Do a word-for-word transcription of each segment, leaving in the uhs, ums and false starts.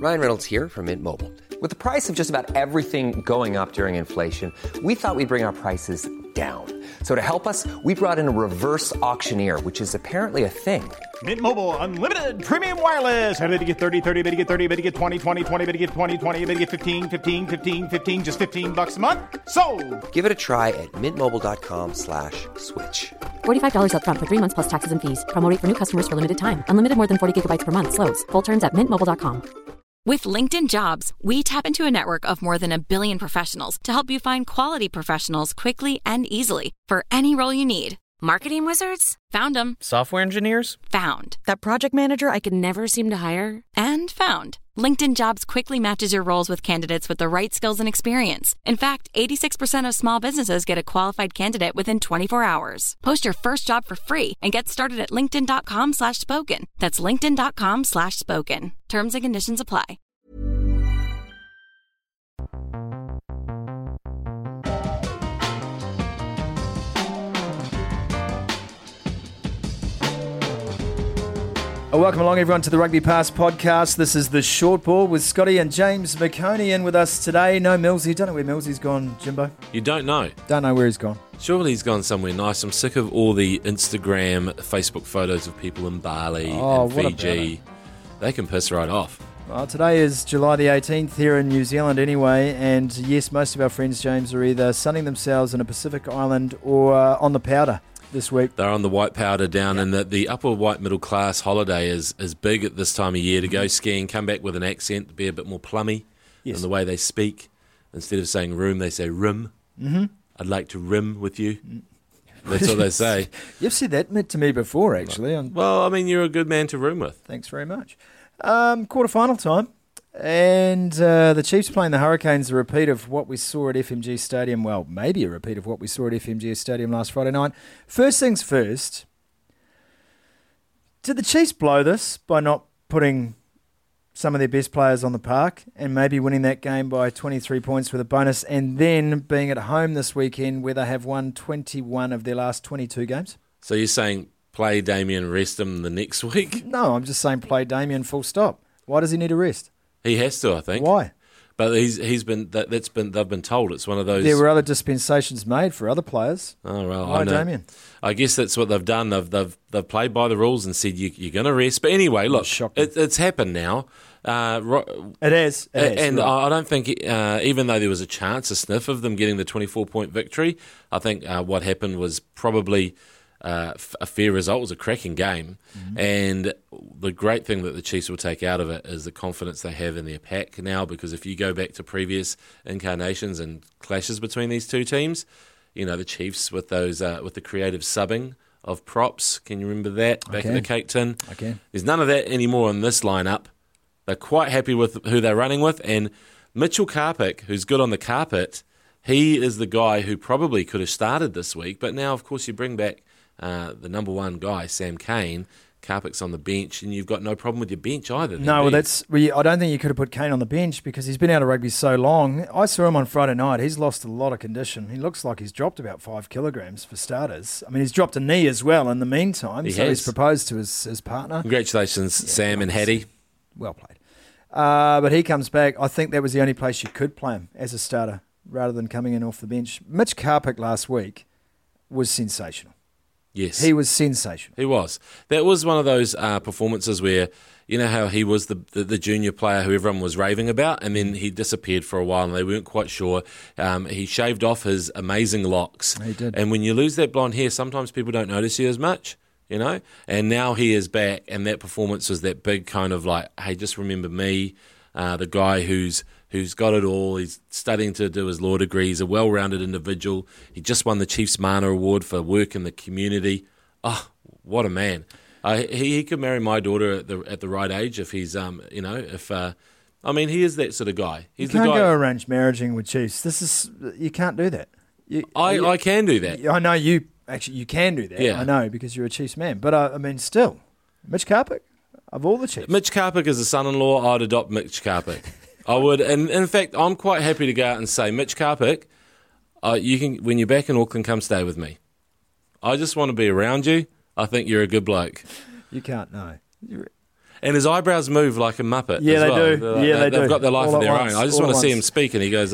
Ryan Reynolds here from Mint Mobile. With the price of just about everything going up during inflation, we thought we'd bring our prices down. So to help us, we brought in a reverse auctioneer, which is apparently a thing. Mint Mobile Unlimited Premium Wireless. How to get thirty, thirty, how to get thirty, how to get twenty, twenty, twenty, how to get twenty, twenty, how to get fifteen, fifteen, fifteen, fifteen, just fifteen bucks a month? Sold! Give it a try at mintmobile.com slash switch. forty-five dollars up front for three months plus taxes and fees. Promo rate for new customers for limited time. Unlimited more than forty gigabytes per month. Slows full terms at mint mobile dot com. With LinkedIn Jobs, we tap into a network of more than a billion professionals to help you find quality professionals quickly and easily for any role you need. Marketing wizards? Found them. Software engineers? Found. That project manager I could never seem to hire? And found. LinkedIn Jobs quickly matches your roles with candidates with the right skills and experience. In fact, eighty-six percent of small businesses get a qualified candidate within twenty-four hours. Post your first job for free and get started at linkedin.com slash spoken. That's linkedin.com slash spoken. Terms and conditions apply. Welcome along, everyone, to the Rugby Pass podcast. This is the Short Ball with Scotty and James McConey in with us today. No Millsy. Don't know where Millsy's gone, Jimbo. You don't know? Don't know where he's gone. Surely he's gone somewhere nice. I'm sick of all the Instagram, Facebook photos of people in Bali oh, and Fiji. They can piss right off. Well, today is July the eighteenth here in New Zealand anyway, and yes, most of our friends, James, are either sunning themselves in a Pacific island or uh, on the powder this week. They're on the white powder down, yeah. And the, the upper white middle class holiday is, is big at this time of year to go skiing, come back with an accent, to be a bit more plummy yes. in the way they speak. Instead of saying room, they say rim. Mm-hmm. I'd like to rim with you. That's what they say. You've said that to me before, actually. Well, I mean, you're a good man to room with. Thanks very much. Um, quarter-final time. And uh, the Chiefs playing the Hurricanes, a repeat of what we saw at F M G Stadium. Well, maybe a repeat of what we saw at F M G Stadium last Friday night. First things first, did the Chiefs blow this by not putting some of their best players on the park and maybe winning that game by twenty-three points with a bonus, and then being at home this weekend where they have won twenty-one of their last twenty-two games? So you're saying play Damien, rest him the next week? No, I'm just saying play Damien full stop. Why does he need a rest? He has to, I think. Why? But he's he's been that, that's been they've been told it's one of those. There were other dispensations made for other players. Oh well, Why I know. Damien? I guess that's what they've done. They've they've they've played by the rules and said you, you're going to rest. But anyway, look, it, it's happened now. Uh, it is, it is and right. I don't think uh, even though there was a chance, a sniff of them getting the twenty-four point victory, I think uh, what happened was probably. Uh, a fair result. It was a cracking game, mm-hmm. and the great thing that the Chiefs will take out of it is the confidence they have in their pack now, because if you go back to previous incarnations and clashes between these two teams, you know, the Chiefs with those uh, with the creative subbing of props, can you remember that back in the cake tin? Okay. There's none of that anymore in this lineup. They're quite happy with who they're running with, and Mitchell Karpik, who's good on the carpet, he is the guy who probably could have started this week, but now of course you bring back Uh, the number one guy, Sam Cane. Karpik's on the bench, and you've got no problem with your bench either. Then, no, well, that's. Well, I don't think you could have put Cane on the bench because he's been out of rugby so long. I saw him on Friday night. He's lost a lot of condition. He looks like he's dropped about five kilograms for starters. I mean, he's dropped a knee as well in the meantime. He so has. he's proposed to his, his partner. Congratulations, yeah, Sam well, and Hattie. Well played. Uh, but he comes back. I think that was the only place you could play him as a starter rather than coming in off the bench. Mitch Karpik last week was sensational. Yes. He was sensational. He was. That was one of those uh, performances where, you know how he was the, the the junior player who everyone was raving about, and then he disappeared for a while and they weren't quite sure. Um, he shaved off his amazing locks. He did. And when you lose that blonde hair, sometimes people don't notice you as much, you know? And now he is back, and that performance was that big kind of like, hey, just remember me, uh, the guy who's who's got it all. He's studying to do his law degree. He's a well-rounded individual. He just won the Chiefs Mana Award for work in the community. Oh, what a man. Uh, he, he could marry my daughter at the at the right age if he's, um, you know, if, uh, I mean, he is that sort of guy. He's you can't the guy, go arranged marriaging with Chiefs. This is, you can't do that. You, I, you, I can do that. I know you, actually, you can do that. Yeah. I know, because you're a Chiefs man. But, uh, I mean, still, Mitch Karpik, of all the Chiefs. Mitch Karpik is a son-in-law. I'd adopt Mitch Karpik. I would, and in fact, I'm quite happy to go out and say, Mitch Karpik, uh, you can when you're back in Auckland, come stay with me. I just want to be around you. I think you're a good bloke. You can't, no. You're... And his eyebrows move like a Muppet. Yeah, as they well. do. Like, yeah, they, they do. They've got their life All of at their once. own. I just All want to at see him once. speak, and he goes,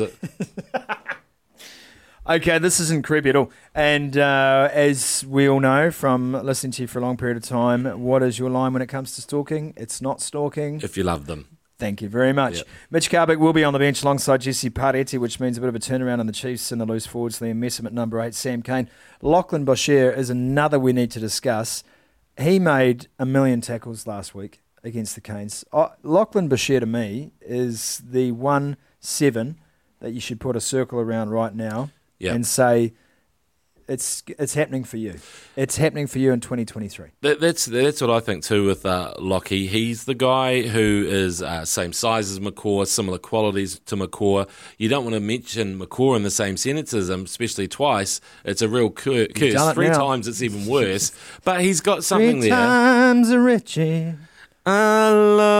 Okay, this isn't creepy at all. And uh, as we all know from listening to you for a long period of time, what is your line when it comes to stalking? It's not stalking. if you love them. Thank you very much. Yep. Mitch Carbeck will be on the bench alongside Jesse Pareti, which means a bit of a turnaround on the Chiefs and the loose forwards. Liam Messam at number eight, Sam Cane. Lachlan Boshier is another we need to discuss. He made a million tackles last week against the Canes. Uh, Lachlan Boshier to me is the one seven that you should put a circle around right now Yep. and say it's it's happening for you. It's happening for you in twenty twenty-three. That, that's that's what I think too with uh, Lockie. He's the guy who is uh, same size as McCaw, similar qualities to McCaw. You don't want to mention McCaw in the same sentences, um, especially twice. It's a real cur- curse. done it Three now. times it's even worse. But he's got something Three there. times a Richie. I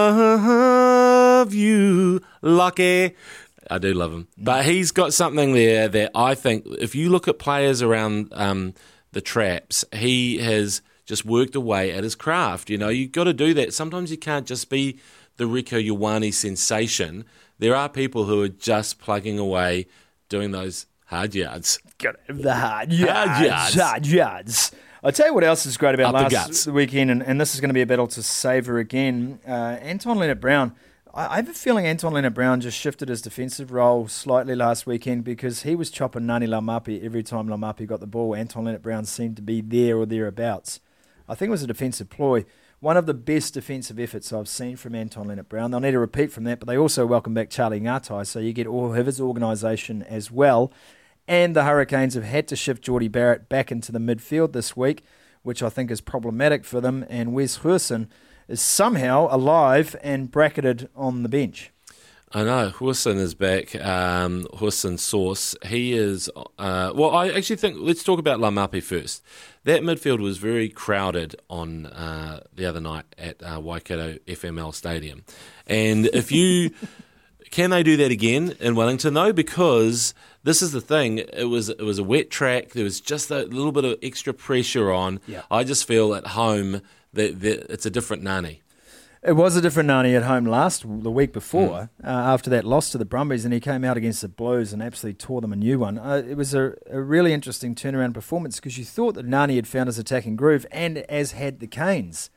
love you, Lockie. I do love him. But he's got something there that I think, if you look at players around um, the traps, he has just worked away at his craft. You know, you've got to do that. Sometimes you can't just be the Rieko Ioane sensation. There are people who are just plugging away, doing those hard yards. Got to have the hard yards. Hard yards. Hard yards. I'll tell you what else is great about Up the last guts. weekend, and, and this is going to be a battle to savour again. Uh, Anton Leonard-Brown. I, I have a feeling Anton Leonard-Brown just shifted his defensive role slightly last weekend because he was chopping Nani Laumapi every time Laumapi got the ball. Anton Leonard-Brown seemed to be there or thereabouts. I think it was a defensive ploy. One of the best defensive efforts I've seen from Anton Leonard-Brown. They'll need a repeat from that, but they also welcome back Charlie Ngatai, so you get all of his organisation as well. And the Hurricanes have had to shift Geordie Barrett back into the midfield this week, which I think is problematic for them. And Wes Hurston is somehow alive and bracketed on the bench. I know, Hurston is back. Um, Hurston Sauce. He is, uh, well, I actually think, let's talk about Laumapi first. That midfield was very crowded on uh, the other night at uh, Waikato F M L Stadium. And if you, can they do that again in Wellington though? Because this is the thing, it was it was a wet track, there was just a little bit of extra pressure on. Yeah. I just feel at home that, that it's a different Nani. It was a different Nani at home last, the week before, mm. uh, after that loss to the Brumbies, and he came out against the Blues and absolutely tore them a new one. Uh, it was a, a really interesting turnaround performance because you thought that Nani had found his attacking groove, and as had the Canes.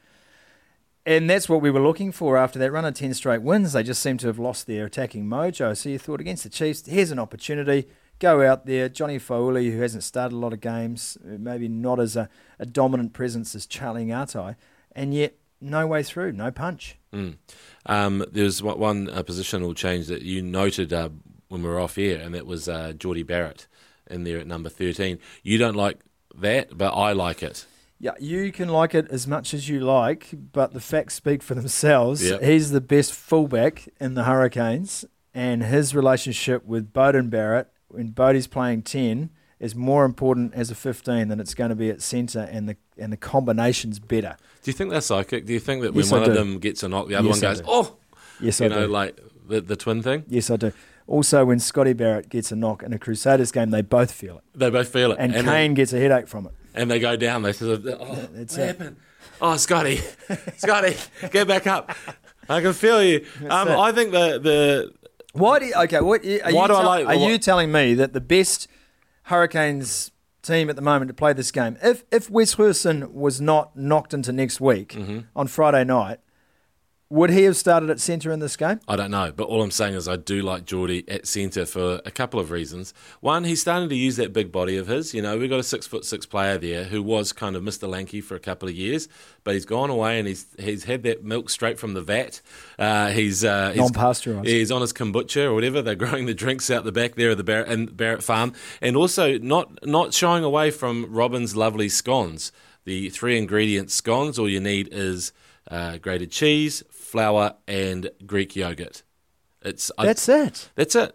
And that's what we were looking for after that run of ten straight wins. They just seemed to have lost their attacking mojo. So you thought, against the Chiefs, here's an opportunity. Go out there. Johnny Fauli, who hasn't started a lot of games, maybe not as a, a dominant presence as Charlie Ngatai, and yet no way through, no punch. Mm. Um, there's one, one uh, positional change that you noted uh, when we were off air, and that was uh, Geordie Barrett in there at number thirteen. You don't like that, but I like it. Yeah, you can like it as much as you like, but the facts speak for themselves. Yep. He's the best fullback in the Hurricanes, and his relationship with Beauden Barrett, when Bodie's playing ten, is more important as a fifteen than it's going to be at centre, and the and the combination's better. Do you think they're psychic? Do you think that when Yes, I one of do. them gets a knock, the other Yes, one I goes, do. oh, Yes, you I know, do. like the, the twin thing? Yes, I do. Also, when Scotty Barrett gets a knock in a Crusaders game, they both feel it. They both feel it. And, and Kane they, gets a headache from it. and they go down. They sort of, oh, That's what it. happened? Oh, Scotty, Scotty, get back up. I can feel you. Um, it. I think the, the Why do you, okay? What are Why you do I tell- like- Are what- you telling me that the best Hurricanes team at the moment to play this game, if if Wes Hurston was not knocked into next week Mm-hmm. on Friday night, would he have started at centre in this game? I don't know, but all I'm saying is I do like Geordie at centre for a couple of reasons. One, he's starting to use that big body of his. You know, we've got a six foot six player there who was kind of Mister Lanky for a couple of years, but he's gone away and he's he's had that milk straight from the vat. Uh, he's uh, he's, Non-pasteurised. He's on his kombucha or whatever. They're growing the drinks out the back there of the Barrett, and Barrett farm, and also not not shying away from Robin's lovely scones. The three ingredient scones. All you need is uh, grated cheese, flour, and Greek yogurt. It's I- That's it. that's it.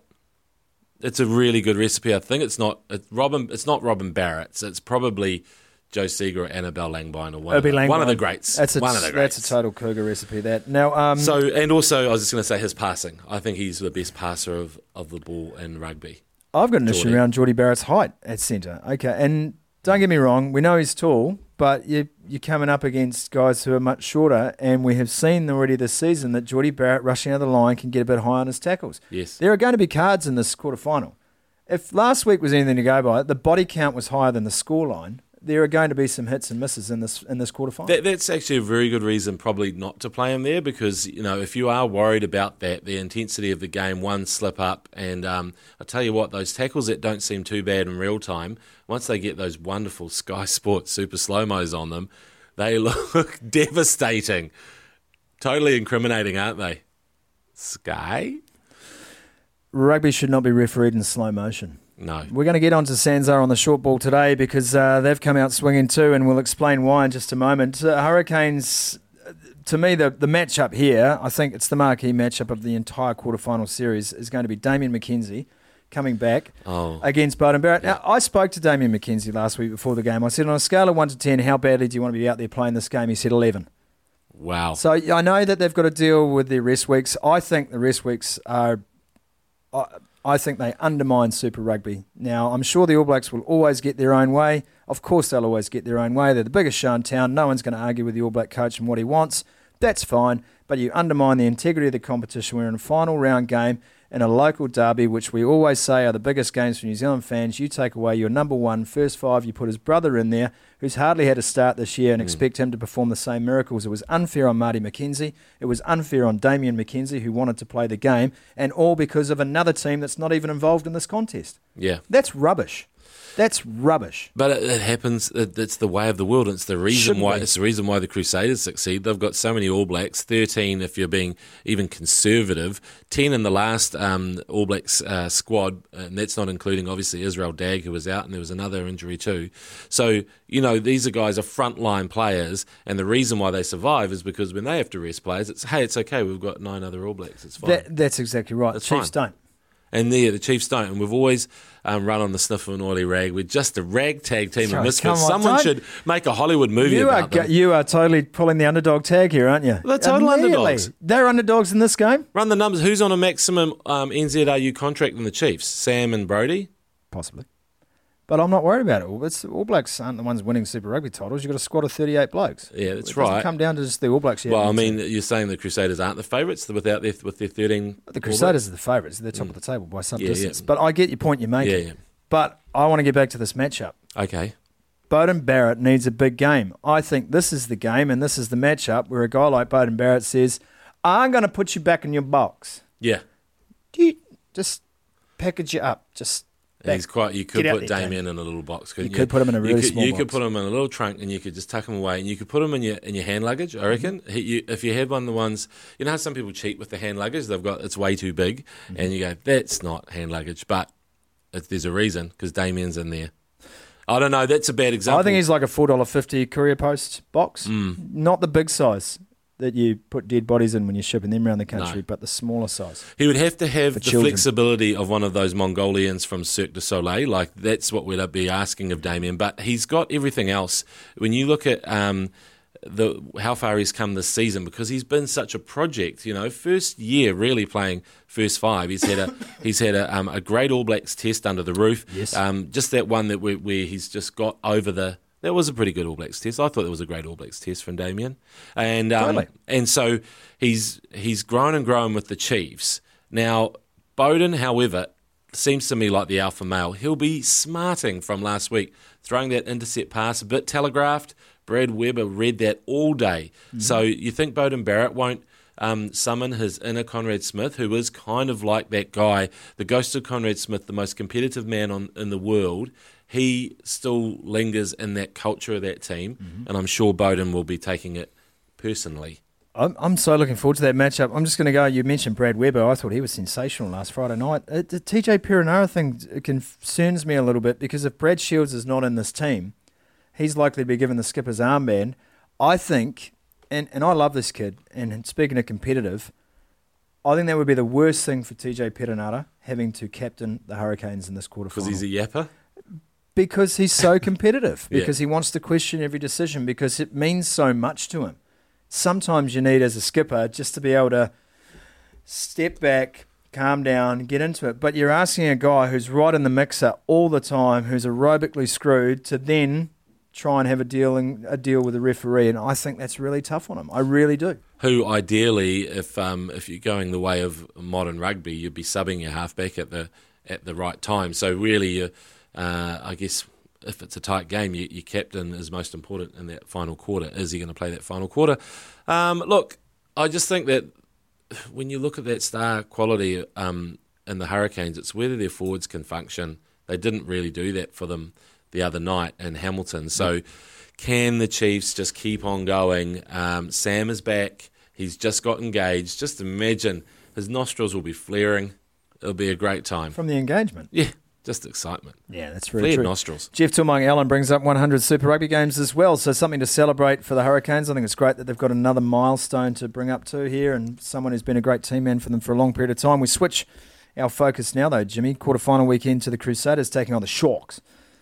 It's a really good recipe. I think it's not it's Robin. It's not Robin Barrett's. It's probably Joe Seeger or Annabelle Langbein or one, of Opie the, one of Langbein. the greats. That's a, one of the greats. That's a total cougar recipe. That now. Um, So and also I was just going to say his passing. I think he's the best passer of, of the ball in rugby. I've got an issue Geordie. around Geordie Barrett's height at centre. Okay, and don't get me wrong, we know he's tall, but you, you're coming up against guys who are much shorter, and we have seen already this season that Geordie Barrett rushing out of the line can get a bit high on his tackles. Yes. There are going to be cards in this quarterfinal. If last week was anything to go by, the body count was higher than the scoreline. There are going to be some hits and misses in this in this quarterfinal. That, that's actually a very good reason probably not to play him there, because, you know, if you are worried about that, the intensity of the game, one slip up, and um, I tell you what, those tackles that don't seem too bad in real time, once they get those wonderful Sky Sports super slow-mos on them, they look devastating. Totally incriminating, aren't they? Sky? Rugby should not be refereed in slow motion. No. We're going to get on to Sanzar on the short ball today because uh, they've come out swinging too, and we'll explain why in just a moment. Uh, Hurricanes, to me, the, the matchup here, I think it's the marquee matchup of the entire quarterfinal series, is going to be Damian McKenzie coming back oh. against Beauden Barrett. Yeah. Now, I spoke to Damian McKenzie last week before the game. I said, on a scale of one to ten, how badly do you want to be out there playing this game? He said eleven. Wow. So I know that they've got to deal with their rest weeks. I think the rest weeks are... I, I think they undermine Super Rugby. Now, I'm sure the All Blacks will always get their own way. Of course they'll always get their own way. They're the biggest show in town. No one's going to argue with the All Black coach and what he wants. That's fine. But you undermine the integrity of the competition. We're in a final round game in a local derby, which we always say are the biggest games for New Zealand fans. You take away your number one, first five. You put his brother in there, who's hardly had a start this year, and mm. expect him to perform the same miracles. It was unfair on Marty McKenzie. It was unfair on Damian McKenzie, who wanted to play the game, and all because of another team that's not even involved in this contest. Yeah. That's rubbish. That's rubbish. But it, it happens. It, it's the way of the world. It's the reason Shouldn't why. be. It's the reason why the Crusaders succeed. They've got so many All Blacks. Thirteen, if you're being even conservative. Ten in the last um, All Blacks uh, squad, and that's not including obviously Israel Dagg, who was out, and there was another injury too. So you know these are guys are frontline players, and the reason why they survive is because when they have to rest players, it's hey, it's okay. We've got nine other All Blacks. It's fine. That, that's exactly right. That's The Chiefs fine. don't. And there, the Chiefs don't. And we've always um, run on the sniff of an oily rag. We're just a ragtag team Sorry, of misfits. come on, Someone don't- should make a Hollywood movie You are, about them. go- you are totally pulling the underdog tag here, aren't you? They're total Immediately. underdogs. They're underdogs in this game? Run the numbers. Who's on a maximum um, N Z R U contract in the Chiefs? Sam and Brody? Possibly. But I'm not worried about it. It's, All Blacks aren't the ones winning Super Rugby titles. You've got a squad of thirty-eight blokes. Yeah, that's it doesn't right. come down to just the All Blacks yet. Well, I mean, you're saying the Crusaders aren't the favourites without their, with their thirteen... the Crusaders are the favourites. They're top of the table by some Yeah, distance. yeah. But I get your point you're making. Yeah, yeah. But I want to get back to this matchup. Okay. Beauden Barrett needs a big game. I think this is the game and this is the matchup where a guy like Beauden Barrett says, I'm going to put you back in your box. Yeah. Do you just package you up? Just And he's quite. You could Get out put there, Damien in a little box. Couldn't You you could put him in a really you could, small You could box. put him in a little trunk, and you could just tuck him away, and you could put him in your in your hand luggage. I reckon. He, you, if you had one of the ones, you know how some people cheat with the hand luggage. They've got it's way too big, Mm-hmm. and you go, that's not hand luggage, but it, there's a reason because Damien's in there. I don't know. That's a bad example. I think he's like a four dollars fifty courier post box. Mm. Not the big size that you put dead bodies in when you're shipping them around the country, No. but the smaller size. He would have to have For the children. flexibility of one of those Mongolians from Cirque du Soleil. Like, that's what we'd be asking of Damien. But he's got everything else. When you look at um, the how far he's come this season, because he's been such a project, you know, first year really playing first five. He's had a he's had a, um, a great All Blacks test under the roof. Yes. Um, just that one that where, where he's just got over the... That was a pretty good All Blacks test. I thought it was a great All Blacks test from Damien. And um, Totally. and so he's he's grown and grown with the Chiefs. Now, Beauden, however, seems to me like the alpha male. He'll be smarting from last week, throwing that intercept pass, a bit telegraphed. Brad Weber read that all day. Mm-hmm. So you think Beauden Barrett won't um, summon his inner Conrad Smith, who is kind of like that guy, the ghost of Conrad Smith, the most competitive man on in the world. He still lingers in that culture of that team, mm-hmm. and I'm sure Beauden will be taking it personally. I'm, I'm so looking forward to that matchup. I'm just going to go, you mentioned Brad Weber. I thought he was sensational last Friday night. Uh, the T J Perenara thing concerns me a little bit because if Brad Shields is not in this team, he's likely to be given the skipper's armband. I think, and, and I love this kid, and speaking of competitive, I think that would be the worst thing for T J Perenara, having to captain the Hurricanes in this quarterfinal. Because he's a yapper? Because he's so competitive, Yeah. because he wants to question every decision, because it means so much to him. Sometimes you need, as a skipper, just to be able to step back, calm down, get into it. But you're asking a guy who's right in the mixer all the time, who's aerobically screwed, to then try and have a deal a deal with the referee, and I think that's really tough on him. I really do. Who ideally, if um, if you're going the way of modern rugby, you'd be subbing your halfback at the at the right time. So really, uh, uh, I guess if it's a tight game, you, your captain is most important in that final quarter. Is he going to play that final quarter? Um, look, I just think that when you look at that star quality um, in the Hurricanes, it's whether their forwards can function. They didn't really do that for them the other night in Hamilton. So can the Chiefs just keep on going? Um, Sam is back. He's just got engaged. Just imagine his nostrils will be flaring. It'll be a great time. From the engagement? Yeah, just excitement. Yeah, that's really Flared true. nostrils. Jeff Tuamung-Allen brings up one hundred Super Rugby games as well, so something to celebrate for the Hurricanes. I think it's great that they've got another milestone to bring up to here, and someone who's been a great team man for them for a long period of time. We switch our focus now, though, Jimmy. Quarterfinal weekend to the Crusaders taking on the Sharks.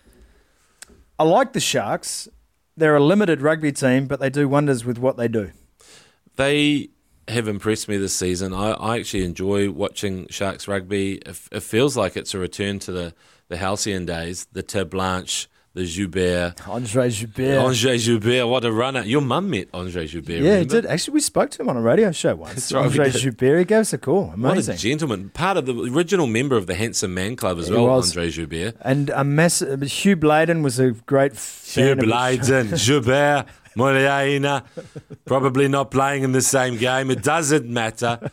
I like the Sharks. They're a limited rugby team, but they do wonders with what they do. They have impressed me this season. I, I actually enjoy watching Sharks rugby. It, it feels like it's a return to the, the halcyon days, the Ted Blanche, the Joubert. Andre Joubert. Andre Joubert, what a runner. Your mum met Andre Joubert, Yeah, remember? he did. Actually, we spoke to him on a radio show once. That's right, we Andre did. Joubert, he gave us a call. Amazing. What a gentleman. Part of the original member of the Handsome Man Club as He well, was. Andre Joubert. And a massive, Hugh Bladen was a great Hugh fan of the Bladen, Joubert, Moreira, probably not playing in the same game. It doesn't matter.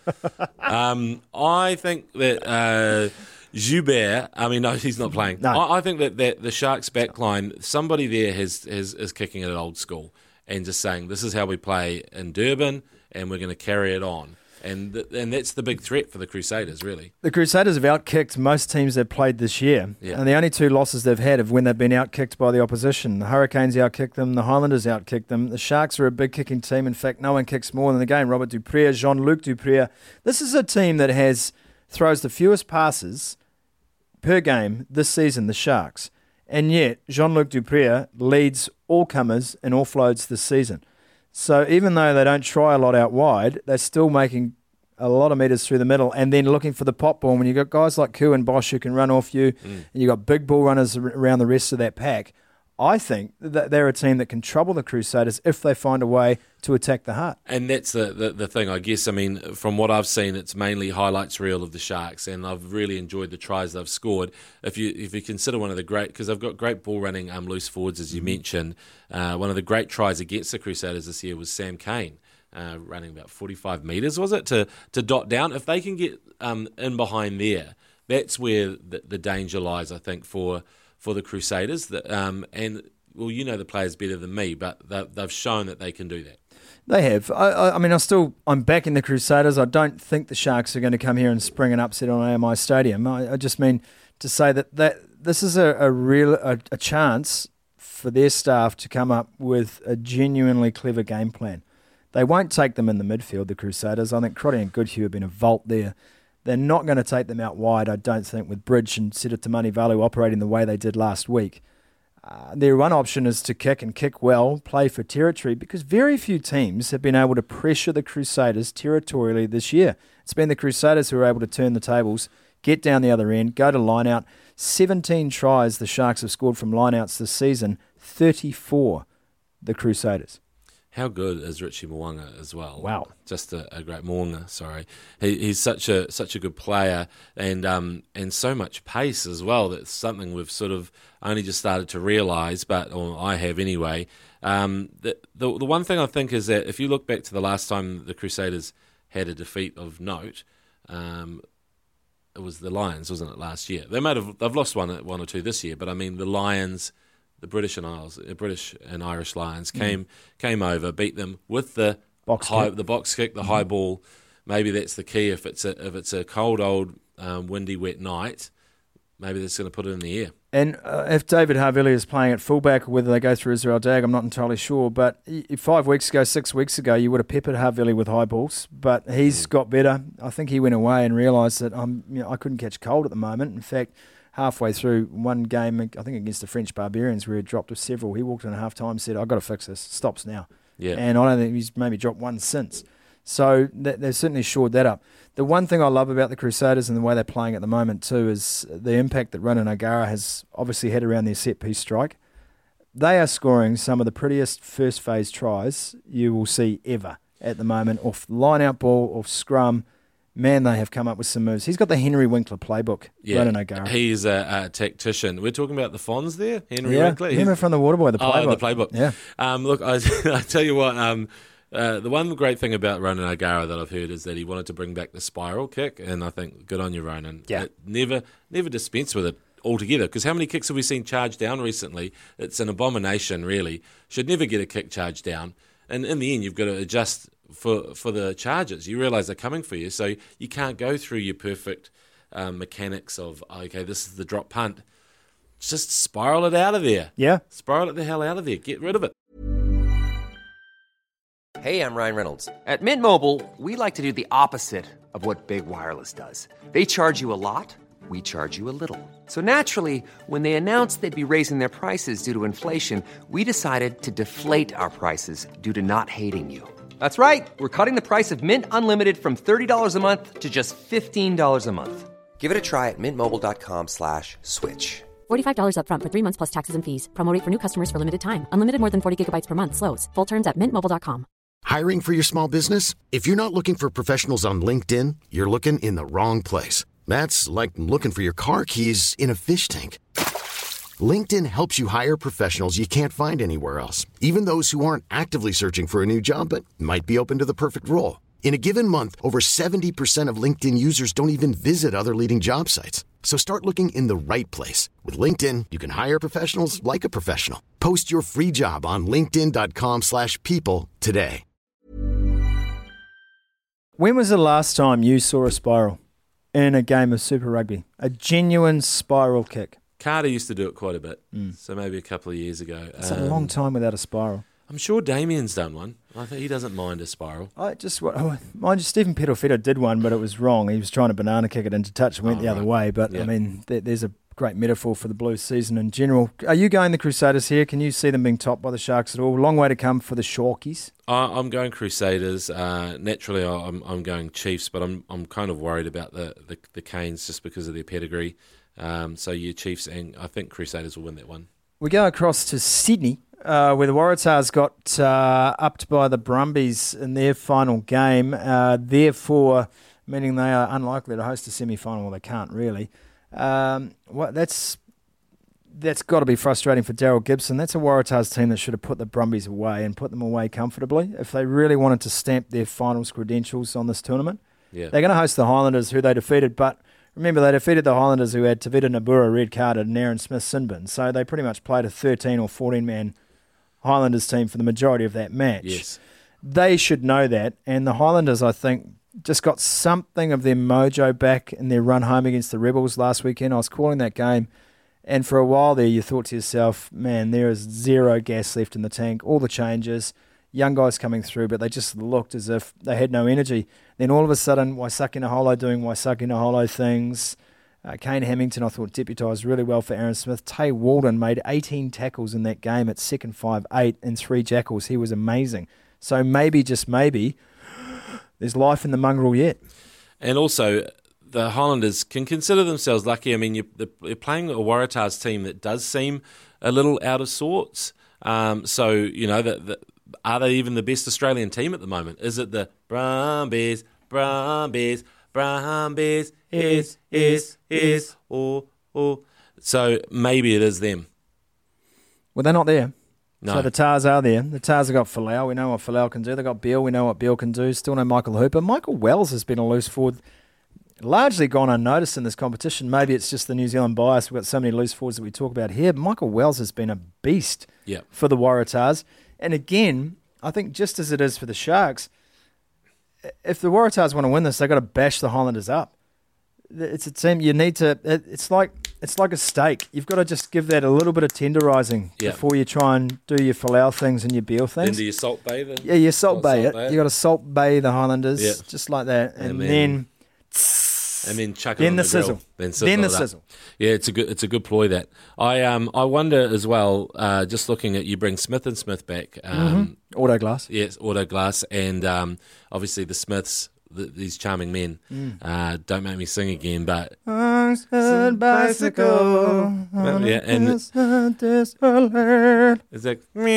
Um, I think that uh, Joubert, I mean, no, he's not playing. No. I, I think that, that the Sharks backline, somebody there has, has is kicking it at old school and just saying, this is how we play in Durban and we're going to carry it on. And th- and that's the big threat for the Crusaders, really. The Crusaders have outkicked most teams they've played this year. Yeah. And the only two losses they've had have when they've been outkicked by the opposition. The Hurricanes outkicked them, the Highlanders outkicked them. The Sharks are a big kicking team. In fact, no one kicks more than the game. Robert Dupree, Jean-Luc Dupree. This is a team that has throws the fewest passes per game this season, the Sharks. And yet, Jean-Luc Dupree leads all comers in offloads this season. So even though they don't try a lot out wide, they're still making a lot of metres through the middle and then looking for the pop ball. When you've got guys like Koo and Bosch who can run off you, mm. and you've got big ball runners around the rest of that pack, I think that they're a team that can trouble the Crusaders if they find a way to attack the heart. And that's the, the, the thing, I guess. I mean, from what I've seen, it's mainly highlights reel of the Sharks, and I've really enjoyed the tries they've scored. If you if you consider one of the great, because they've got great ball running um, loose forwards, as you mm-hmm. mentioned, uh, one of the great tries against the Crusaders this year was Sam Cane. Uh, running about forty-five metres, was it, to to dot down. If they can get um, in behind there, that's where the, the danger lies, I think, for for the Crusaders. That, um, and, well, you know the players better than me, but they've shown that they can do that. They have. I, I, I mean, I still, I'm backing the Crusaders. I don't think the Sharks are going to come here and spring an upset on A M I Stadium. I, I just mean to say that, that this is a, a real a, a chance for their staff to come up with a genuinely clever game plan. They won't take them in the midfield, the Crusaders. I think Crotty and Goodhue have been a vault there. They're not going to take them out wide, I don't think, with Bridge and Sidatamani Valu operating the way they did last week. Uh, their one option is to kick and kick well, play for territory, because very few teams have been able to pressure the Crusaders territorially this year. It's been the Crusaders who are able to turn the tables, get down the other end, go to line-out. seventeen tries the Sharks have scored from line-outs this season, thirty-four the Crusaders. How good is Richie Mo'unga as well? Wow, just a, a great Mo'unga. Sorry, he, he's such a such a good player, and um and so much pace as well. That's something we've sort of only just started to realise, but or I have anyway. Um, the, the the one thing I think is that if you look back to the last time the Crusaders had a defeat of note, um, it was the Lions, wasn't it? Last year, they might have they've lost one one or two this year, but I mean the Lions. The British and Isles, the British and Irish Lions came mm. came over, beat them with the box high, kick. the box kick, the mm. high ball. Maybe that's the key. If it's a if it's a cold, old, um, windy, wet night, maybe that's going to put it in the air. And uh, if David Havili is playing at fullback, or whether they go through Israel Dag, I'm not entirely sure. But five weeks ago, six weeks ago, you would have peppered Havili with high balls. But he's mm. got better. I think he went away and realised that I'm, you know, I couldn't catch cold at the moment. In fact, halfway through one game, I think against the French Barbarians, where he dropped with several, he walked in at half time and said, I've got to fix this. Stops now. Yeah. And I don't think he's maybe dropped one since. So th- they've certainly shored that up. The one thing I love about the Crusaders and the way they're playing at the moment too is the impact that Ronan O'Gara has obviously had around their set-piece strike. they are scoring some of the prettiest first phase tries you will see ever at the moment, off line-out ball, off scrum. Man, they have come up with some moves. He's got the Henry Winkler playbook, Yeah, Ronan O'Gara. he's a, a tactician. We're talking about the Fonz there, Henry Yeah, Winkler. remember He's- from the Waterboy, the playbook. Oh, the playbook. Yeah. Um, look, I, I tell you what, um, uh, the one great thing about Ronan O'Gara that I've heard is that he wanted to bring back the spiral kick, and I think good on you, Ronan. Yeah. It never, never dispense with it altogether, because how many kicks have we seen charged down recently? It's an abomination, really. Should never get a kick charged down. And in the end, you've got to adjust for for the charges. You realise they're coming for you, so you can't go through your perfect um, mechanics of, okay, this is the drop punt. Just spiral it out of there. Yeah. Spiral it the hell out of there. Get rid of it. Hey, I'm Ryan Reynolds. At Mint Mobile, we like to do the opposite of what Big Wireless does. They charge you a lot, we charge you a little. So naturally, when they announced they'd be raising their prices due to inflation, we decided to deflate our prices due to not hating you. That's right. We're cutting the price of Mint Unlimited from thirty dollars a month to just fifteen dollars a month. Give it a try at mintmobile.com slash switch. forty-five dollars up front for three months plus taxes and fees. Promo rate for new customers for limited time. Unlimited more than forty gigabytes per month slows. Full terms at mint mobile dot com. Hiring for your small business? If you're not looking for professionals on LinkedIn, you're looking in the wrong place. That's like looking for your car keys in a fish tank. LinkedIn helps you hire professionals you can't find anywhere else, even those who aren't actively searching for a new job but might be open to the perfect role. In a given month, over seventy percent of LinkedIn users don't even visit other leading job sites. So start looking in the right place. With LinkedIn, you can hire professionals like a professional. Post your free job on linkedin.com slash people today. When was the last time you saw a spiral in a game of Super Rugby? A genuine spiral kick. Carter used to do it quite a bit, so maybe a couple of years ago. It's a Um, long time without a spiral. I'm sure Damien's done one. I think he doesn't mind a spiral. I just, oh, mind you, Stephen Pettelfetter did one, but it was wrong. He was trying to banana kick it into touch and went Oh, the other right. way. But, Yeah. I mean, there, there's a great metaphor for the Blues season in general. Are you going the Crusaders here? Can you see them being topped by the Sharks at all? Long way to come for the Sharkies. I, I'm going Crusaders. Uh, naturally, I- I'm I'm going Chiefs, but I'm I'm kind of worried about the, the, the Canes just because of their pedigree. Um, so yeah, Chiefs, and I think Crusaders will win that one. We go across to Sydney, uh, where the Waratahs got uh, upped by the Brumbies in their final game, uh, therefore meaning they are unlikely to host a semi-final. Well, they can't really. Um, what that's that's got to be frustrating for Daryl Gibson. That's a Waratahs team that should have put the Brumbies away and put them away comfortably if they really wanted to stamp their finals credentials on this tournament. Yeah, They're going to host the Highlanders, who they defeated, but remember, they defeated the Highlanders, who had Tavita Nabura red-carded and Aaron Smith-Sinbin, so they pretty much played a thirteen or fourteen-man Highlanders team for the majority of that match. yes. They should know that, and the Highlanders, I think, just got something of their mojo back in their run home against the Rebels last weekend. I was calling that game, and for a while there, you thought to yourself, man, there is zero gas left in the tank, all the changes, young guys coming through, but they just looked as if they had no energy. Then all of a sudden, Waisake Naholo doing Waisake Naholo things. Uh, Kane Hamilton, I thought, deputised really well for Aaron Smith. Tay Walden made eighteen tackles in that game at second five eight and three jackals. He was amazing. So maybe, just maybe, there's life in the mongrel yet. And also, the Highlanders can consider themselves lucky. I mean, you're, they're playing a Waratahs team that does seem a little out of sorts. Um, so, you know, the, the, are they even the best Australian team at the moment? Is it the Brumbies, Brumbies, Brumbies, is, is, is, or, or. So maybe it is them. Well, they're not there. No. So the Tars are there. The Tars have got Folau. We know what Folau can do. They've got Beale. We know what Beale can do. Still no Michael Hooper. Michael Wells has been a loose forward, largely gone unnoticed in this competition. Maybe it's just the New Zealand bias. We've got so many loose forwards that we talk about here. But Michael Wells has been a beast Yep. for the Waratahs. And again, I think just as it is for the Sharks, if the Waratahs want to win this, they've got to bash the Highlanders up. It's a team you need to. It's like it's like a steak. You've got to just give that a little bit of tenderising Yeah. before you try and do your Folau things and your Beale Then things. do you salt bay the Yeah, you salt bay it. bay You got to salt bay the Highlanders, Yeah. just like that, and, And then, then- and then chuck it then on the the, grill. sizzle. Then sizzle Then the it up. sizzle. Yeah, it's a good it's a good ploy that. I um I wonder as well. Uh, just looking at you bring Smith and Smith back. Um, auto glass. Yes, auto glass, and um, obviously the Smiths th- these charming men. Mm. Uh, don't make me sing again, but bicycle, bicycle yeah, and is that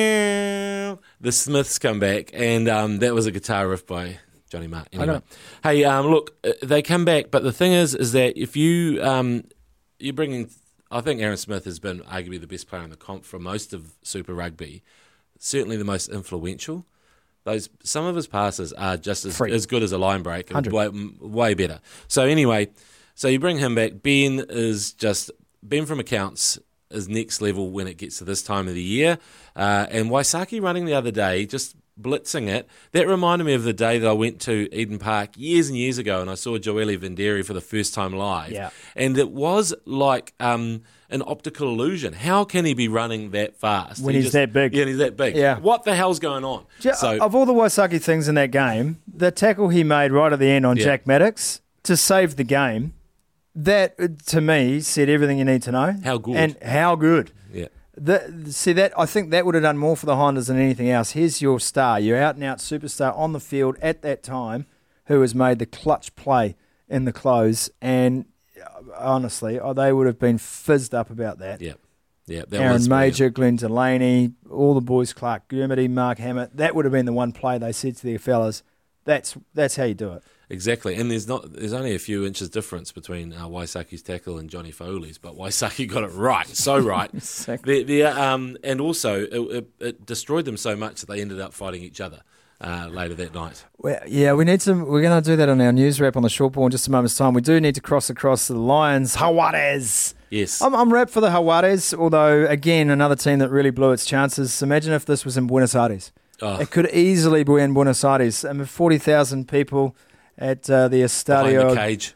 the Smiths come back, and um, that was a guitar riff by Johnny Marr. Anyway, hey, um, look, they come back, but the thing is, is that if you um, you're bringing, I think Aaron Smith has been arguably the best player in the comp for most of Super Rugby, certainly the most influential. Those some of his passes are just as, as good as a line break, and way, way better. So anyway, so you bring him back. Ben is just Ben from accounts is next level when it gets to this time of the year, uh, and Waisaki running the other day just blitzing it. That reminded me of the day that I went to Eden Park years and years ago, and I saw Joeli Venderi for the first time live. Yeah. And it was like um, an optical illusion. How can he be running that fast? When he he's just, that big. Yeah, he's that big. Yeah. What the hell's going on? Ja- so, of all the Waisaki things in that game, the tackle he made right at the end on Yeah. Jack Maddox to save the game, that, to me, said everything you need to know. How good. And how good. yeah. The, see, that I think that would have done more for the Highlanders than anything else. Here's your star, your out-and-out superstar on the field at that time who has made the clutch play in the close. And honestly, oh, they would have been fizzed up about that. Yeah. Yeah, that Aaron was Major, Glenn Delaney, all the boys, Clark Germody, Mark Hammett. That would have been the one play they said to their fellas, that's that's how you do it. Exactly, and there's not there's only a few inches difference between uh, Waisaki's tackle and Johnny Foley's, but Waisaki got it right, so right. Exactly. The, the, um, and also, it, it, it destroyed them so much that they ended up fighting each other uh, later that night. Well, yeah, we need to. We're going to do that on our news wrap on the short ball in just a moment's time. We do need to cross across to the Lions, Hawares. Yes. I'm, I'm wrapped for the Hawares, although, again, another team that really blew its chances. Imagine if this was in Buenos Aires. Oh. It could easily be in Buenos Aires. I mean, forty thousand people at uh, the Estadio. Behind the cage.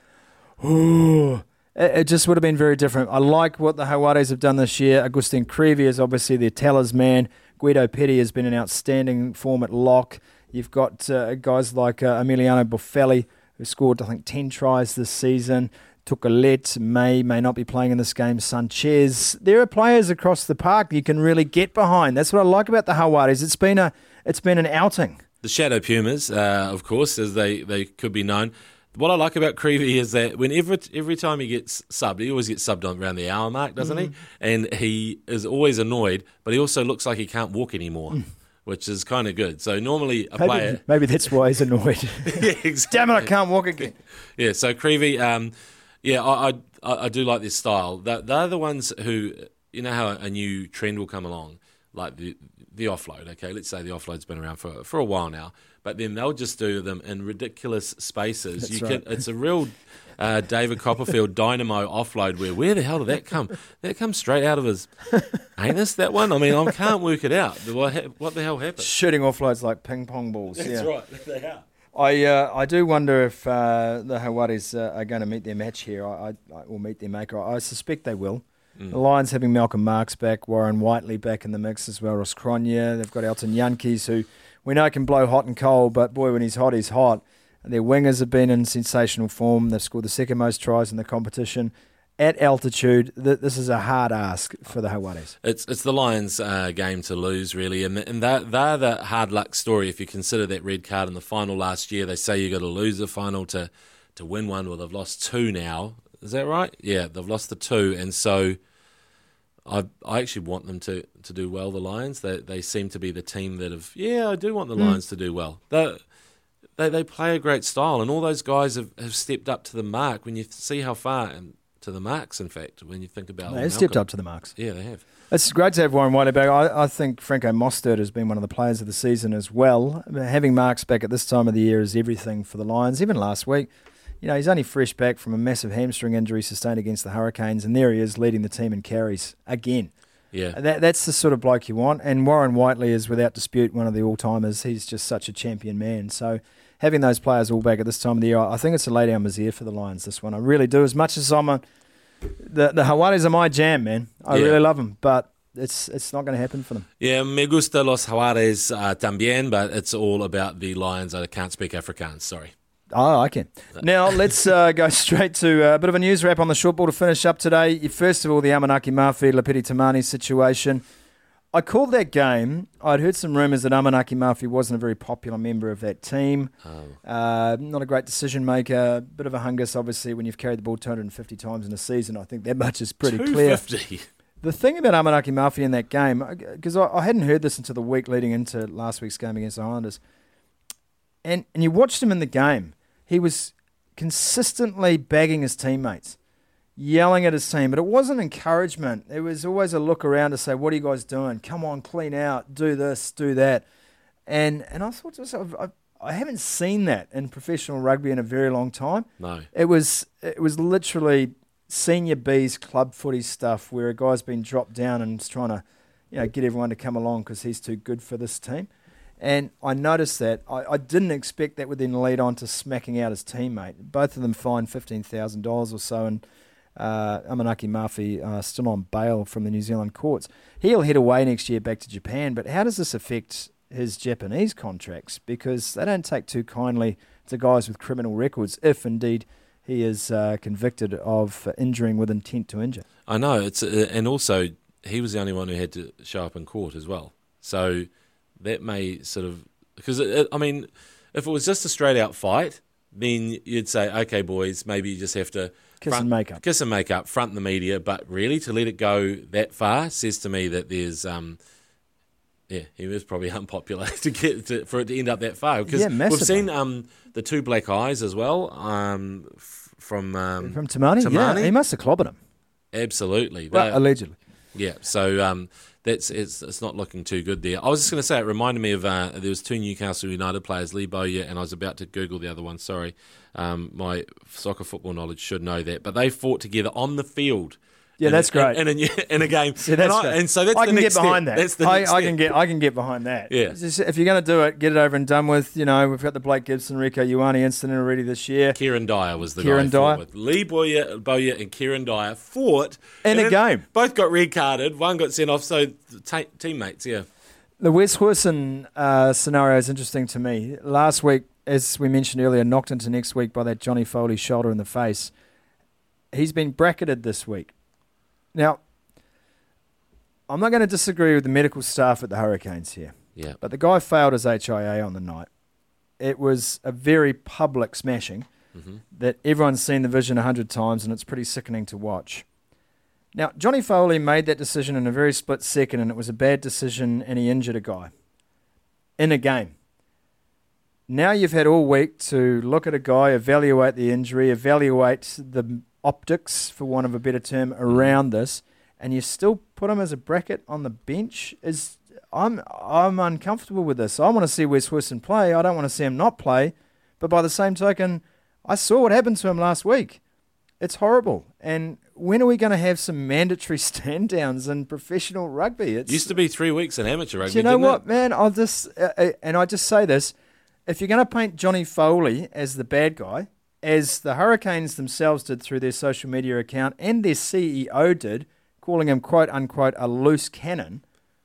Ooh, it, it just would have been very different. I like what the Hawares have done this year. Agustin Creevy is obviously their talisman. Guido Petty has been in outstanding form at lock. You've got uh, guys like uh, Emiliano Buffelli, who scored, I think, ten tries this season. Tukalet may, may not be playing in this game. Sanchez. There are players across the park you can really get behind. That's what I like about the Hawares. It's been a, it's been an outing. The Shadow Pumas, uh, of course, as they, they could be known. What I like about Creevy is that whenever every time he gets subbed, he always gets subbed on around the hour mark, doesn't mm. he? And he is always annoyed, but he also looks like he can't walk anymore. Mm. Which is kind of good. So normally a maybe, player... Maybe that's why he's annoyed. yeah, exactly. Damn it, I can't walk again. Yeah, so Creevy, um, yeah, I, I I do like this style. They're, they're the ones who, you know how a new trend will come along, like the the offload, okay? Let's say the offload's been around for for a while now, but then they'll just do them in ridiculous spaces. That's you right. can, it's a real... Uh, David Copperfield dynamo offload where where the hell did that come? That comes straight out of his anus, that one? I mean, I can't work it out. What, what the hell happened? Shooting offloads like ping pong balls. That's yeah. right, they are. I uh, I do wonder if uh, the Hawares uh, are going to meet their match here. I, I or meet their maker. I suspect they will. Mm. The Lions having Malcolm Marks back, Warren Whiteley back in the mix as well, Ross Cronje. They've got Elton Yankees, who we know can blow hot and cold, but boy, when he's hot, he's hot. Their wingers have been in sensational form. They've scored the second most tries in the competition. At altitude, th- this is a hard ask for the Hawares. It's it's the Lions' uh, game to lose, really, and and they're, they're the hard luck story. If you consider that red card in the final last year, they say you got to lose the final to, to win one. Well, they've lost two now. Is that right? Yeah, they've lost the two, and so I I actually want them to, to do well. The Lions, they they seem to be the team that have. Yeah, I do want the mm. Lions to do well. They they they play a great style, and all those guys have, have stepped up to the mark. When you see how far and to the marks, in fact, when you think about they have stepped up to the marks. Yeah, they have. It's great to have Warren Whiteley back. I, I think Franco Mostert has been one of the players of the season as well. Having Marks back at this time of the year is everything for the Lions. Even last week, you know, he's only fresh back from a massive hamstring injury sustained against the Hurricanes, and there he is leading the team in carries again. Yeah, that, that's the sort of bloke you want. And Warren Whiteley is without dispute one of the all-timers. He's just such a champion man. So having those players all back at this time of the year, I think it's a lay down misère for the Lions, this one. I really do. As much as I'm a... The, the Hawares are my jam, man. I yeah. really love them, but it's it's not going to happen for them. Yeah, me gusta los Hawares uh, también, but it's all about the Lions. I can't speak Afrikaans, sorry. Oh, I can. Now, let's uh, go straight to a bit of a news wrap on the short ball to finish up today. First of all, the Amanaki Mawhi Lapiti Tamani situation. I called that game. I'd heard some rumours that Amanaki Murphy wasn't a very popular member of that team. Oh. Uh, not a great decision maker. Bit of a hungus, obviously, when you've carried the ball two hundred fifty times in a season. I think that much is pretty clear. two hundred fifty The thing about Amanaki Murphy in that game, because I, I hadn't heard this until the week leading into last week's game against the Highlanders, and, and you watched him in the game. He was consistently bagging his teammates, yelling at his team, but it wasn't encouragement. It was always a look around to say, what are you guys doing? Come on, clean out, do this, do that. And and I thought to myself, I, I haven't seen that in professional rugby in a very long time. No. It was it was literally senior B's club footy stuff where a guy's been dropped down and is trying to, you know, get everyone to come along because he's too good for this team. And I noticed that. I, I didn't expect that would then lead on to smacking out his teammate. Both of them fined fifteen thousand dollars or so, and Uh, Amanaki Murphy uh, still on bail from the New Zealand courts. He'll head away next year back to Japan, but how does this affect his Japanese contracts? Because they don't take too kindly to guys with criminal records, if indeed he is uh, convicted of uh, injuring with intent to injure. I know, it's uh, and also he was the only one who had to show up in court as well. So that may sort of, because it, it, I mean, if it was just a straight out fight, then you'd say, okay, boys, maybe you just have to Kiss front, and make up. Kiss and make up, front the media. But really, to let it go that far says to me that there's, um, yeah, he was probably unpopular to get to, for it to end up that far. Because Yeah, massively. we've seen um, the two black eyes as well um, f- from um, From Tamani? Tamani. Yeah, he must have clobbered him. Absolutely. Well, They- allegedly. yeah, so um, that's it's it's not looking too good there. I was just going to say, it reminded me of uh, there was two Newcastle United players, Lee Bowyer, and I was about to Google the other one. Sorry, um, my soccer football knowledge should know that, but they fought together on the field. Yeah, in that's a, great. In, in, a, in a game. Yeah, that's and, I, great. and so that's I the can next get behind step. that. That's the I, next I step. can get I can get behind that. Yeah. It's just, if you're going to do it, get it over and done with. You know, we've got the Blake Gibson, Rico Ioane incident already this year. Kieran Dyer was the Kieran guy I fought Dyer. with. Lee Bowyer, Bowyer and Kieran Dyer fought In and a game. Both got red carded. One got sent off. So t- teammates, yeah. The Wes Huijsen uh, scenario is interesting to me. Last week, as we mentioned earlier, knocked into next week by that Johnny Foley shoulder in the face. He's been bracketed this week. Now, I'm not going to disagree with the medical staff at the Hurricanes here. Yeah. But the guy failed his H I A on the night. It was a very public smashing Mm-hmm. that everyone's seen the vision a hundred times, and it's pretty sickening to watch. Now, Johnny Foley made that decision in a very split second, and it was a bad decision, and he injured a guy in a game. Now you've had all week to look at a guy, evaluate the injury, evaluate the optics, for want of a better term, around this, and you still put him as a bracket on the bench. Is I'm I'm uncomfortable with this. I want to see Wes Huijsen play. I don't want to see him not play. But by the same token, I saw what happened to him last week. It's horrible. And when are we going to have some mandatory stand downs in professional rugby? It's, Used to be three weeks in amateur rugby. do you know didn't what, it? man? I'll just uh, uh, and I just say this: if you're going to paint Johnny Foley as the bad guy, as the Hurricanes themselves did through their social media account and their C E O did, calling him quote unquote a loose cannon,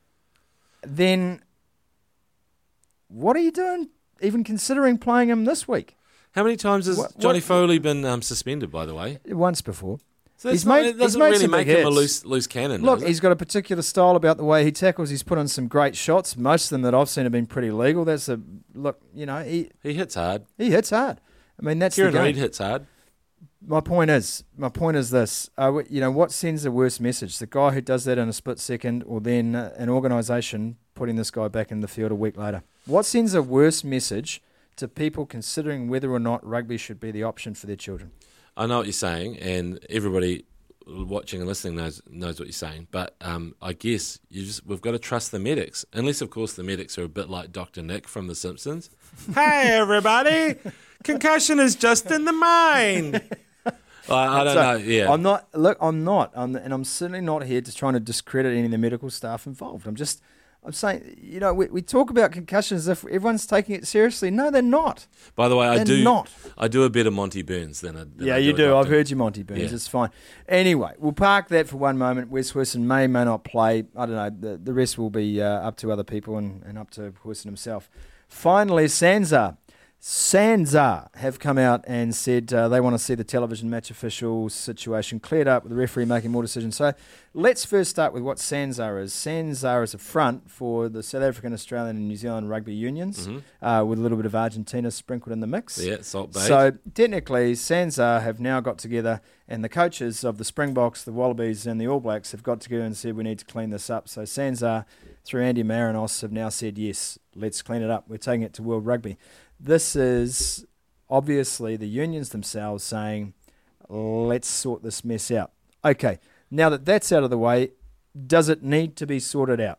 then what are you doing? Even considering playing him this week? How many times has What- Johnny what- Foley been um, suspended, by the way? Once before. So He's that's not, made- it doesn't he's made really some make big him a hits. loose loose cannon. Look, does it? he's got a particular style about the way he tackles. He's put on some great shots. Most of them that I've seen have been pretty legal. That's a look. You know, he he hits hard. he hits hard. I mean, that's Kieran the game. Reid hits hard. My point is, my point is this: uh, w- you know, what sends the worst message? The guy who does that in a split second, or then uh, an organisation putting this guy back in the field a week later? What sends a worse message to people considering whether or not rugby should be the option for their children? I know what you're saying, and everybody watching and listening knows knows what you're saying. But um, I guess you just we've got to trust the medics, unless of course the medics are a bit like Doctor Nick from The Simpsons. Hey everybody, concussion is just in the mind. I, I don't So, know. Yeah, I'm not. Look, I'm not. I'm, and I'm certainly not here to try to discredit any of the medical staff involved. I'm just. I'm saying, you know, we, we talk about concussions as if everyone's taking it seriously. No, they're not. By the way, I They're do not. I do a better Monty Burns than a than Yeah, I you a do. I've Doctor. heard you, Monty Burns. Yeah. It's fine. Anyway, we'll park that for one moment. Wes Huijsen may, may not play. I don't know. The, the rest will be uh, up to other people and, and up to Huijsen himself. Finally, Sansa. SANZAAR have come out and said uh, they want to see the television match official situation cleared up with the referee making more decisions. So let's first start with what SANZAAR is. SANZAAR is a front for the South African, Australian and New Zealand rugby unions, mm-hmm. uh, with a little bit of Argentina sprinkled in the mix. Yeah, Salt Bay. So technically SANZAAR have now got together, and the coaches of the Springboks, the Wallabies and the All Blacks have got together and said we need to clean this up. So SANZAAR, through Andy Marinos, have now said yes, let's clean it up. We're taking it to World Rugby. This is obviously the unions themselves saying, let's sort this mess out. Okay, now that that's out of the way, does it need to be sorted out?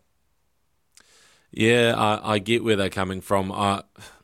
Yeah, I, I get where they're coming from. Uh,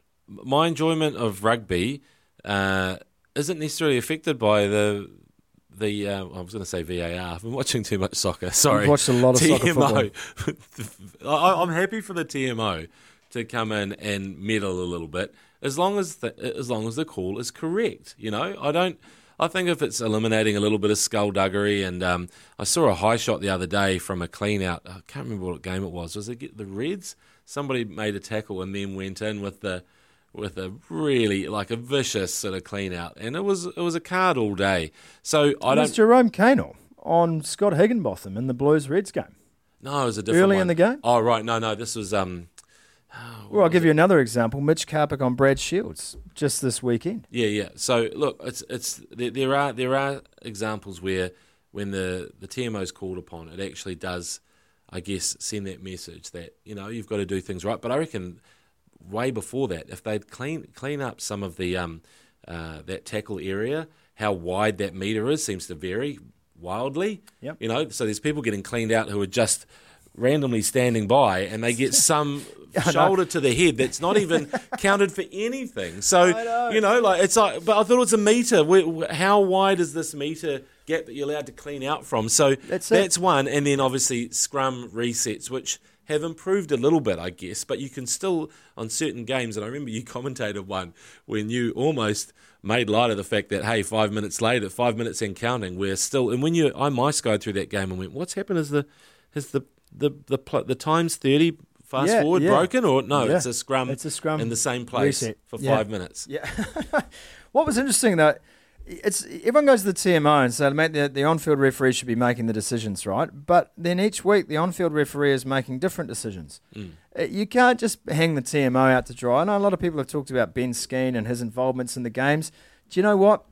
my enjoyment of rugby uh, isn't necessarily affected by the the. Uh, I was going to say V A R. I've been watching too much soccer. Sorry, You've watched a lot of T M O. soccer football. I, I'm happy for the T M O to come in and meddle a little bit, as long as the, as long as the call is correct. You know, I don't. I think if it's eliminating a little bit of skullduggery, and um, I saw a high shot the other day from a clean out. I can't remember what game it was. Was it the Reds? Somebody made a tackle and then went in with the with a really like a vicious sort of clean out, and it was it was a card all day. So I it don't. was Jerome Kaino on Scott Higginbotham in the Blues Reds game. No, it was a different early one. in the game. Oh right, no, no, this was um. Oh, well, I'll give it? you another example. Mitch Carpick on Brad Shields just this weekend. Yeah, yeah. So look, it's it's there, there are there are examples where when the the T M O is called upon, it actually does, I guess, send that message that you know you've got to do things right. But I reckon way before that, if they'd clean clean up some of the um uh, that tackle area, how wide that meter is seems to vary wildly. Yep. You know, so there's people getting cleaned out who are just randomly standing by, and they get some shoulder to the head that's not even counted for anything. So know. you know, like it's like, but I thought it was a meter. How wide is this meter gap that you're allowed to clean out from? So that's, that's one, and then obviously scrum resets, which have improved a little bit, I guess, but you can still on certain games. And I remember you commentated one when you almost made light of the fact that hey, five minutes later, five minutes and counting, we're still. And when you, I mice guide through that game and went, what's happened? Is the is the the the the, the times thirty fast yeah, forward yeah. broken or no? Yeah. It's a scrum. It's a scrum in the same place reset. for yeah. five minutes. Yeah. What was interesting though, it's everyone goes to the T M O and say, mate, the, the on-field referee should be making the decisions, right? But then each week the on-field referee is making different decisions. Mm. You can't just hang the T M O out to dry. I know a lot of people have talked about Ben Skeen and his involvements in the games. Do you know what?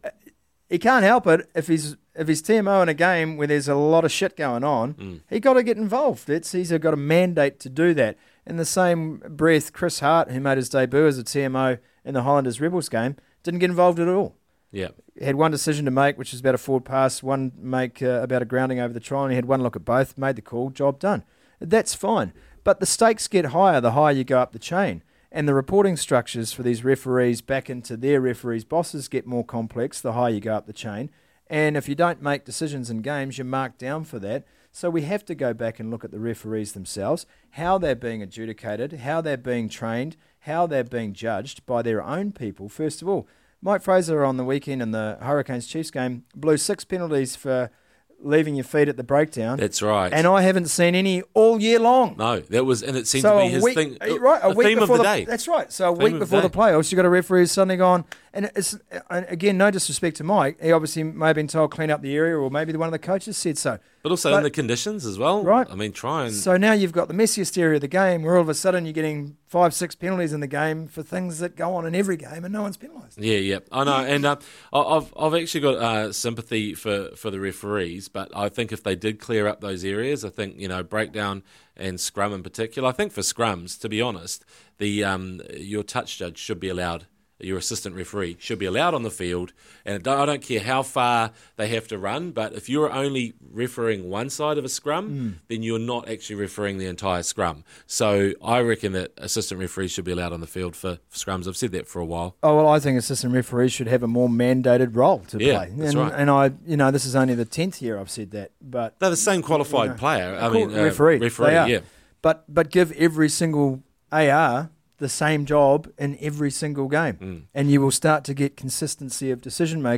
He can't help it if he's if he's T M O in a game where there's a lot of shit going on. Mm. He got to get involved. It's he's got a mandate to do that. In the same breath, Chris Hart, who made his debut as a T M O in the Highlanders Rebels game, didn't get involved at all. Yeah, he had one decision to make, which was about a forward pass, one make uh, about a grounding over the try, and he had one look at both, made the call, job done. That's fine. But the stakes get higher the higher you go up the chain. And the reporting structures for these referees back into their referees' bosses get more complex the higher you go up the chain. And if you don't make decisions in games, you're marked down for that. So we have to go back and look at the referees themselves, how they're being adjudicated, how they're being trained, how they're being judged by their own people, first of all. Mike Fraser on the weekend in the Hurricanes-Chiefs game blew six penalties for leaving your feet at the breakdown. That's right. And I haven't seen any all year long. No, that was, and it seemed so to be his week, thing. Right, a the week theme before of the, the day. That's right. So a theme week before the, the playoffs, you got a referee who's suddenly gone. And it's and again, no disrespect to Mike. He obviously may have been told clean up the area, or maybe one of the coaches said so. But also but, in the conditions as well. Right. I mean, try and. So now you've got the messiest area of the game, where all of a sudden you're getting five, six penalties in the game for things that go on in every game, and no one's penalised. Yeah, yeah, I know, and uh, I've I've actually got uh, sympathy for, for the referees, but I think if they did clear up those areas, I think you know breakdown and scrum in particular. I think for scrums, to be honest, the um, your touch judge should be allowed. Your assistant referee should be allowed on the field, and I don't care how far they have to run, but if you're only refereeing one side of a scrum, mm. then you're not actually refereeing the entire scrum. So I reckon that assistant referees should be allowed on the field for, for scrums. I've said that for a while. Oh, well, I think assistant referees should have a more mandated role to yeah, play. That's and, right. and I, you know, this is only the tenth year I've said that, but they're the same qualified you know, player. I mean, uh, referee, referee, yeah. But but give every single A R the same job in every single game, mm. and you will start to get consistency of decision making,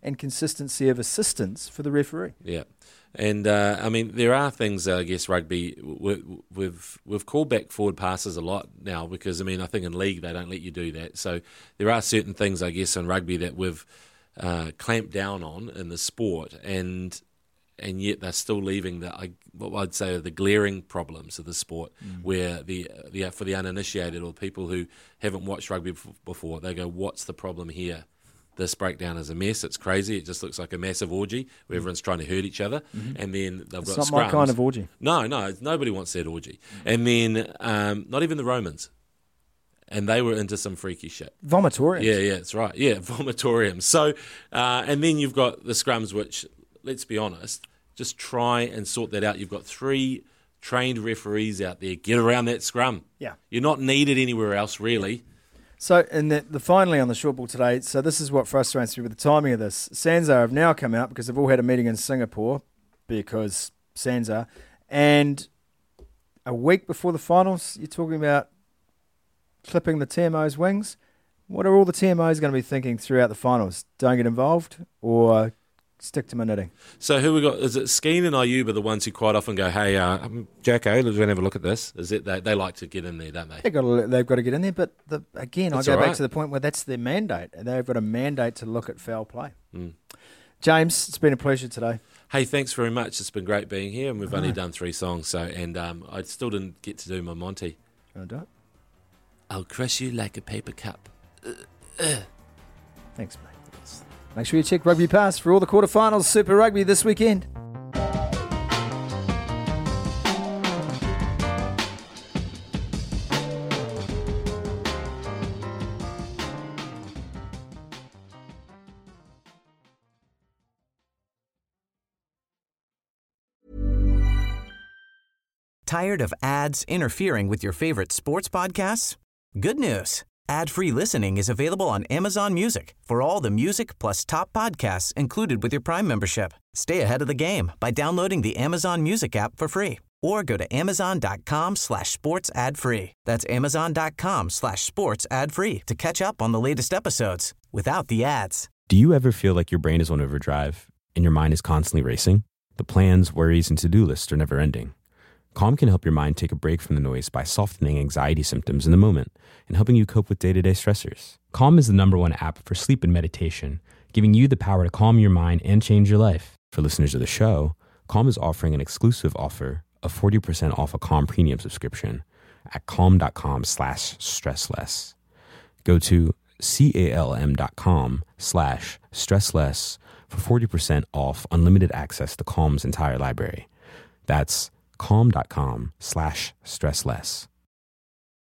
and consistency of assistance for the referee. Yeah. And, uh, I mean, there are things, uh, I guess, rugby, we, we've we've called back forward passes a lot now because, I mean, I think in league they don't let you do that. So there are certain things, I guess, in rugby that we've uh, clamped down on in the sport, and and yet they're still leaving the, I, what I'd say are the glaring problems of the sport, mm. where the, the for the uninitiated or people who haven't watched rugby before, they go, what's the problem here? This breakdown is a mess. It's crazy. It just looks like a massive orgy where everyone's trying to hurt each other. Mm-hmm. And then they've it's got not scrums. my kind of orgy. No, no, nobody wants that orgy. Mm-hmm. And then um, not even the Romans. And they were into some freaky shit. Vomitoriums. Yeah, yeah, that's right. Yeah, vomitoriums. So, uh, and then you've got the scrums, which, let's be honest, just try and sort that out. You've got three trained referees out there. Get around that scrum. Yeah. You're not needed anywhere else, really. So, and the, the finally on the short ball today, so this is what frustrates me with the timing of this. SANZAAR have now come out because they've all had a meeting in Singapore because SANZAAR, and a week before the finals, you're talking about clipping the T M O's wings. What are all the T M Os going to be thinking throughout the finals? Don't get involved or stick to my knitting? So who we got? Is it Skeen and Ayub the ones who quite often go, hey, uh, Jacko, let's have a look at this? Is it they, they like to get in there, don't they? They've got to, they've got to get in there, but the, again, That's I go all right. back to the point where that's their mandate. They've got a mandate to look at foul play. Mm. James, it's been a pleasure today. Hey, thanks very much. It's been great being here, and we've only done three songs, so and um, I still didn't get to do my Monty. I'll do it. I'll crush you like a paper cup. Uh, uh. Thanks, mate. Make sure you check Rugby Pass for all the quarterfinals Super Rugby this weekend. Tired of ads interfering with your favorite sports podcasts? Good news. Ad-free listening is available on Amazon Music for all the music plus top podcasts included with your Prime membership. Stay ahead of the game by downloading the Amazon Music app for free or go to amazon.com slash sports ad free. That's amazon.com slash sports ad free to catch up on the latest episodes without the ads. Do you ever feel like your brain is on overdrive and your mind is constantly racing? The plans, worries, and to-do lists are never ending. Calm can help your mind take a break from the noise by softening anxiety symptoms in the moment and helping you cope with day-to-day stressors. Calm is the number one app for sleep and meditation, giving you the power to calm your mind and change your life. For listeners of the show, Calm is offering an exclusive offer of forty percent off a Calm premium subscription at calm.com slash stressless. Go to calm.com slash stressless for forty percent off unlimited access to Calm's entire library. That's calm.com slash stressless.